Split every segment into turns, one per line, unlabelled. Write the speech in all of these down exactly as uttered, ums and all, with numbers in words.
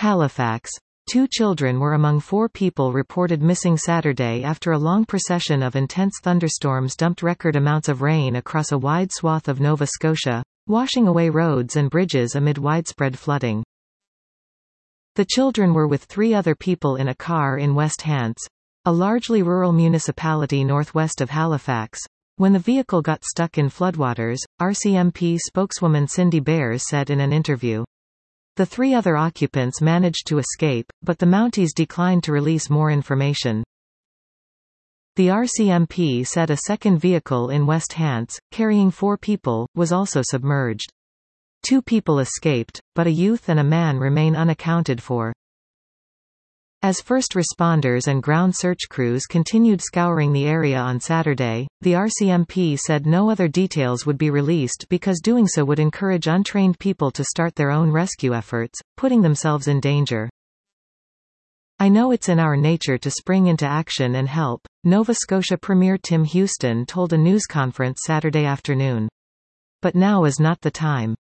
Halifax. Two children were among four people reported missing Saturday after a long procession of intense thunderstorms dumped record amounts of rain across a wide swath of Nova Scotia, washing away roads and bridges amid widespread flooding. The children were with three other people in a car in West Hants, a largely rural municipality northwest of Halifax, when the vehicle got stuck in floodwaters, R C M P spokeswoman Cindy Bears said in an interview. The three other occupants managed to escape, but the Mounties declined to release more information. The R C M P said a second vehicle in West Hants, carrying four people, was also submerged. Two people escaped, but a youth and a man remain unaccounted for. As first responders and ground search crews continued scouring the area on Saturday, the R C M P said no other details would be released because doing so would encourage untrained people to start their own rescue efforts, putting themselves in danger. "I know it's in our nature to spring into action and help," Nova Scotia Premier Tim Houston told a news conference Saturday afternoon. "But now is not the time."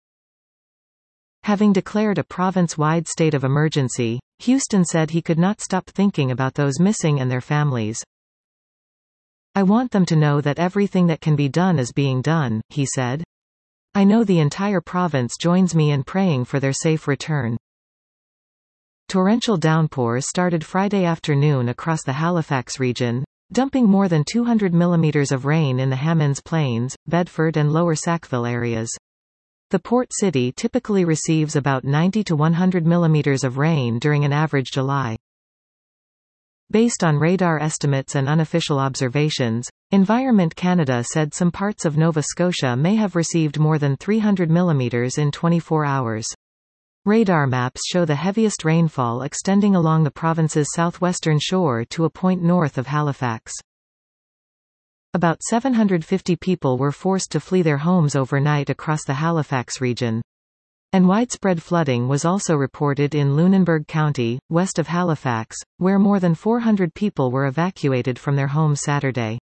Having declared a province-wide state of emergency, Houston said he could not stop thinking about those missing and their families. "I want them to know that everything that can be done is being done," he said. "I know the entire province joins me in praying for their safe return." Torrential downpours started Friday afternoon across the Halifax region, dumping more than two hundred millimeters of rain in the Hammonds Plains, Bedford and Lower Sackville areas. The port city typically receives about ninety to one hundred millimeters of rain during an average July. Based on radar estimates and unofficial observations, Environment Canada said some parts of Nova Scotia may have received more than three hundred millimeters in twenty-four hours. Radar maps show the heaviest rainfall extending along the province's southwestern shore to a point north of Halifax. About seven hundred fifty people were forced to flee their homes overnight across the Halifax region. And widespread flooding was also reported in Lunenburg County, west of Halifax, where more than four hundred people were evacuated from their homes Saturday.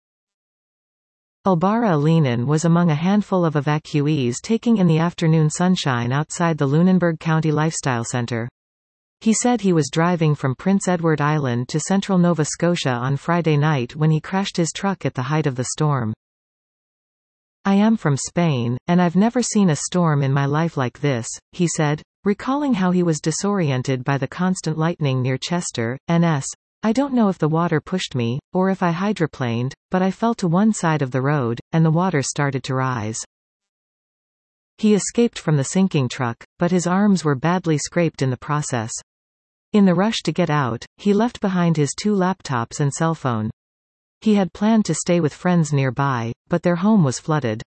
Ulbara Alinen was among a handful of evacuees taking in the afternoon sunshine outside the Lunenburg County Lifestyle Center. He said he was driving from Prince Edward Island to central Nova Scotia on Friday night when he crashed his truck at the height of the storm. "I am from Spain, and I've never seen a storm in my life like this," he said, recalling how he was disoriented by the constant lightning near Chester, N S "I don't know if the water pushed me, or if I hydroplaned, but I fell to one side of the road, and the water started to rise." He escaped from the sinking truck, but his arms were badly scraped in the process. In the rush to get out, he left behind his two laptops and cell phone. He had planned to stay with friends nearby, but their home was flooded.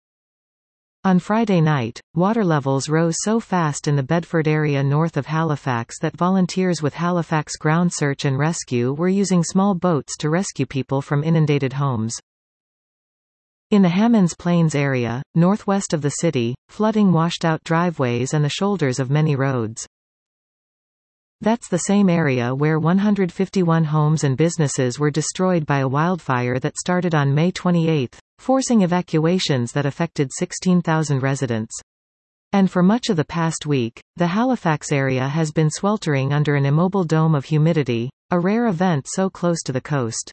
On Friday night, water levels rose so fast in the Bedford area north of Halifax that volunteers with Halifax Ground Search and Rescue were using small boats to rescue people from inundated homes. In the Hammonds Plains area, northwest of the city, flooding washed out driveways and the shoulders of many roads. That's the same area where one hundred fifty-one homes and businesses were destroyed by a wildfire that started on May twenty-eighth, forcing evacuations that affected sixteen thousand residents. And for much of the past week, the Halifax area has been sweltering under an immobile dome of humidity, a rare event so close to the coast.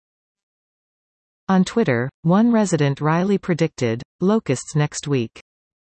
On Twitter, one resident wryly predicted, "locusts next week."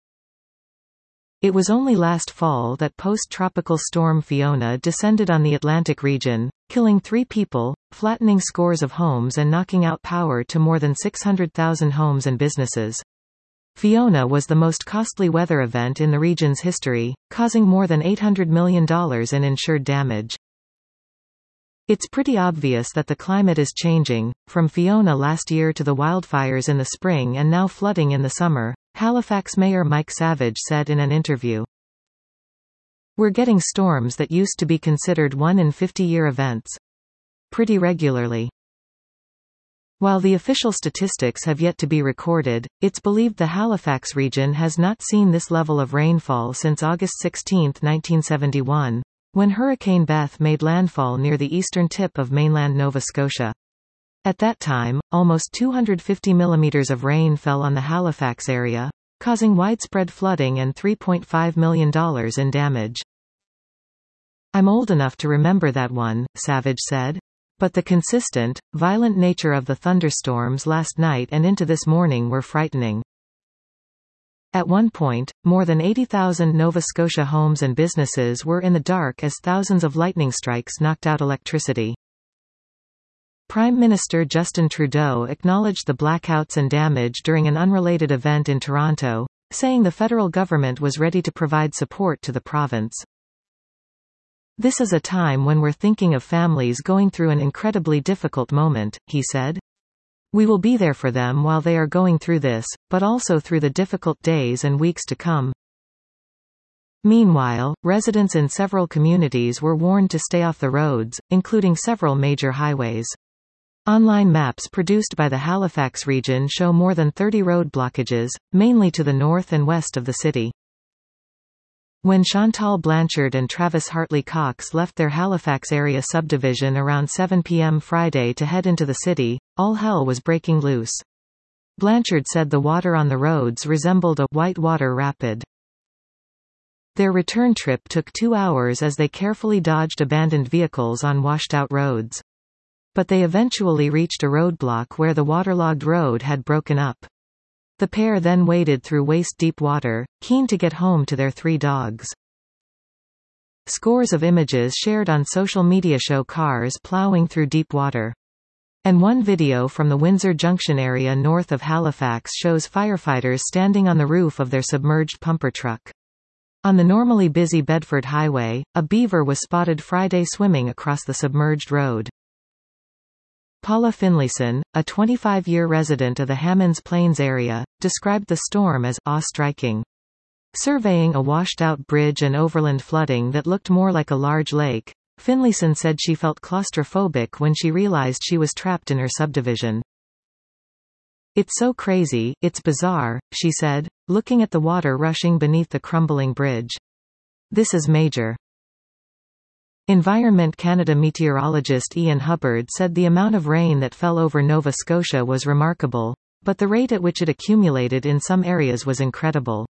It was only last fall that post-tropical storm Fiona descended on the Atlantic region, killing three people, flattening scores of homes and knocking out power to more than six hundred thousand homes and businesses. Fiona was the most costly weather event in the region's history, causing more than eight hundred million dollars in insured damage. It's pretty obvious that the climate is changing, from Fiona last year to the wildfires in the spring and now flooding in the summer, Halifax Mayor Mike Savage said in an interview. "We're getting storms that used to be considered one in fifty-year events. Pretty regularly." While the official statistics have yet to be recorded, it's believed the Halifax region has not seen this level of rainfall since August sixteenth nineteen seventy-one, when Hurricane Beth made landfall near the eastern tip of mainland Nova Scotia. At that time, almost two hundred fifty millimeters of rain fell on the Halifax area, causing widespread flooding and three point five million dollars in damage. "I'm old enough to remember that one," Savage said. "But the consistent, violent nature of the thunderstorms last night and into this morning were frightening." At one point, more than eighty thousand Nova Scotia homes and businesses were in the dark as thousands of lightning strikes knocked out electricity. Prime Minister Justin Trudeau acknowledged the blackouts and damage during an unrelated event in Toronto, saying the federal government was ready to provide support to the province. "This is a time when we're thinking of families going through an incredibly difficult moment," he said. "We will be there for them while they are going through this, but also through the difficult days and weeks to come." Meanwhile, residents in several communities were warned to stay off the roads, including several major highways. Online maps produced by the Halifax region show more than thirty road blockages, mainly to the north and west of the city. When Chantal Blanchard and Travis Hartley Cox left their Halifax area subdivision around seven p m Friday to head into the city, all hell was breaking loose. Blanchard said the water on the roads resembled a whitewater rapid. Their return trip took two hours as they carefully dodged abandoned vehicles on washed-out roads. But they eventually reached a roadblock where the waterlogged road had broken up. The pair then waded through waist-deep water, keen to get home to their three dogs. Scores of images shared on social media show cars plowing through deep water. And one video from the Windsor Junction area north of Halifax shows firefighters standing on the roof of their submerged pumper truck. On the normally busy Bedford Highway, a beaver was spotted Friday swimming across the submerged road. Paula Finlayson, a twenty-five-year resident of the Hammonds Plains area, described the storm as awe-striking. Surveying a washed-out bridge and overland flooding that looked more like a large lake, Finlayson said she felt claustrophobic when she realized she was trapped in her subdivision. "It's so crazy, it's bizarre," she said, looking at the water rushing beneath the crumbling bridge. "This is major." Environment Canada meteorologist Ian Hubbard said the amount of rain that fell over Nova Scotia was remarkable, but the rate at which it accumulated in some areas was incredible.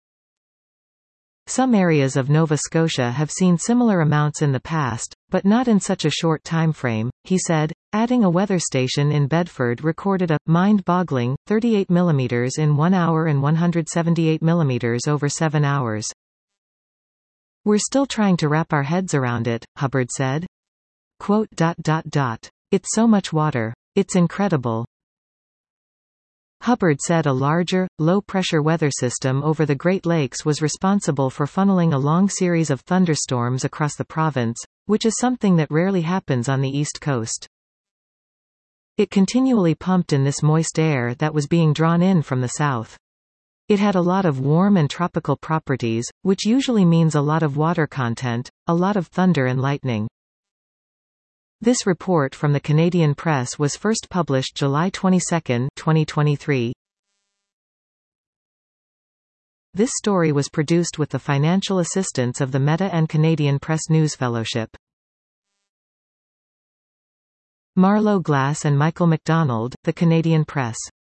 "Some areas of Nova Scotia have seen similar amounts in the past, but not in such a short time frame," he said, adding a weather station in Bedford recorded a mind-boggling thirty-eight millimeters in one hour and one hundred seventy-eight millimeters over seven hours. "We're still trying to wrap our heads around it," Hubbard said. Quote, dot, dot, dot. "It's so much water. It's incredible." Hubbard said a larger, low-pressure weather system over the Great Lakes was responsible for funneling a long series of thunderstorms across the province, which is something that rarely happens on the East Coast. It continually pumped in this moist air that was being drawn in from the south. It had a lot of warm and tropical properties, which usually means a lot of water content, a lot of thunder and lightning. This report from the Canadian Press was first published July twenty-second, twenty twenty-three. This story was produced with the financial assistance of the Meta and Canadian Press News Fellowship. Marlo Glass and Michael McDonald, The Canadian Press.